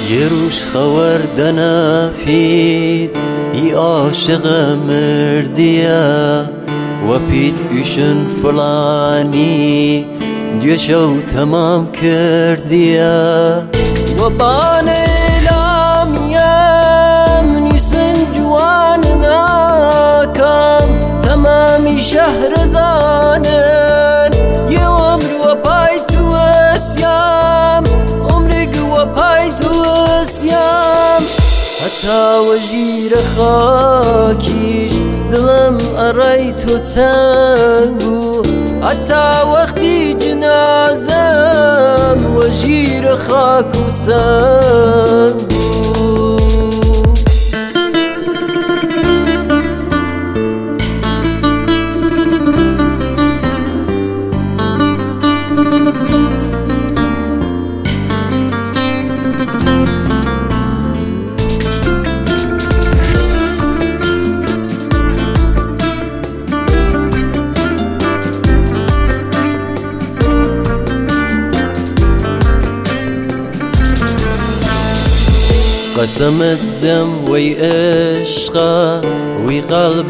یه روش خورده نفید ای عاشق مردیه و پید ایشن فلانی دیشو تمام کردیه و بان الامیم نیسن جوان ناکم تمامی شهر زانن یه عمر و پای تو اسیم عمرگ و پای تو اسیم حتی وجیر خاکیش دلم ارای تو تنگو حتی وقتی جنازم وجیر خاک و سنگو قسم الدم وي عشقه وي قلب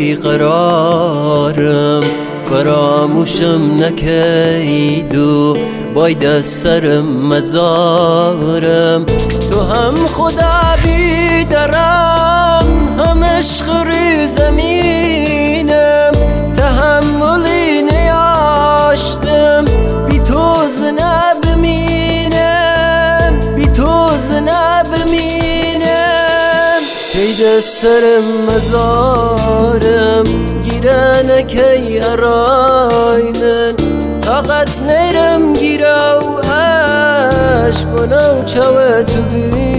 بیقرارم فراموشم نکیدو باید سرم مزارم تو هم خدا بیدرم هم عشق روی زمینم تحملی نیاشتم بی تو زنه بمینم بی تو زنه بمینم کید سرم مزارم گیرن کی ارای من طاقت نیرم گیرو عشق و نو چوه تو بی